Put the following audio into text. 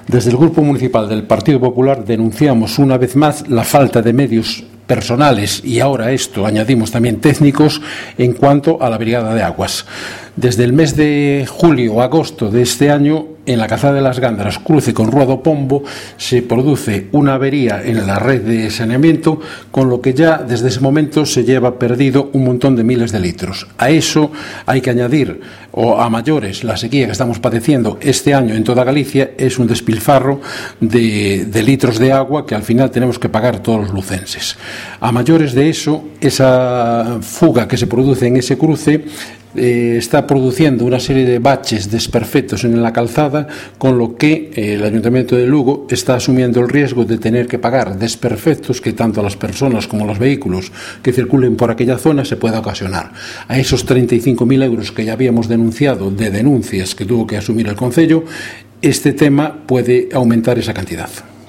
Desde el Grupo Municipal del Partido Popular denunciamos una vez más la falta de medios personales y ahora a esto añadimos también técnicos en cuanto a la Brigada de Aguas. Desde el mes de julio o agosto de este año, en la Calzada de las Gándaras, cruce con Rua do Pombo, se produce una avería en la red de saneamiento, con lo que ya desde ese momento se lleva perdido un montón de miles de litros. A eso hay que añadir, o a mayores, la sequía que estamos padeciendo este año en toda Galicia, es un despilfarro de litros de agua que al final tenemos que pagar todos los lucenses. A mayores de eso, esa fuga que se produce en ese cruce está produciendo una serie de baches desperfectos en la calzada, con lo que el Ayuntamiento de Lugo está asumiendo el riesgo de tener que pagar desperfectos que tanto a las personas como a los vehículos que circulen por aquella zona se pueda ocasionar. A esos 35.000 euros que ya habíamos denunciado de denuncias que tuvo que asumir el Concello, este tema puede aumentar esa cantidad.